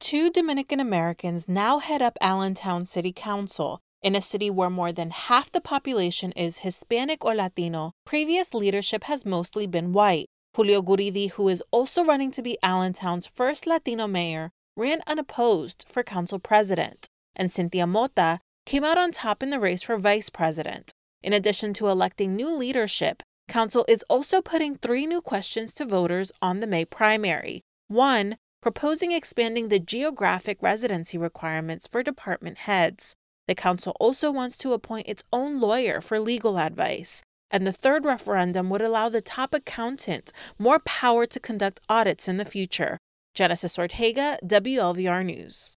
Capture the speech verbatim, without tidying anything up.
Two Dominican Americans now head up Allentown City Council. In a city where more than half the population is Hispanic or Latino, previous leadership has mostly been white. Julio Guridi, who is also running to be Allentown's first Latino mayor, ran unopposed for council president, and Cynthia Mota came out on top in the race for vice president. In addition to electing new leadership, council is also putting three new questions to voters on the May primary. One, proposing expanding the geographic residency requirements for department heads. The council also wants to appoint its own lawyer for legal advice. And the third referendum would allow the top accountant more power to conduct audits in the future. Genesis Ortega, W L V R News.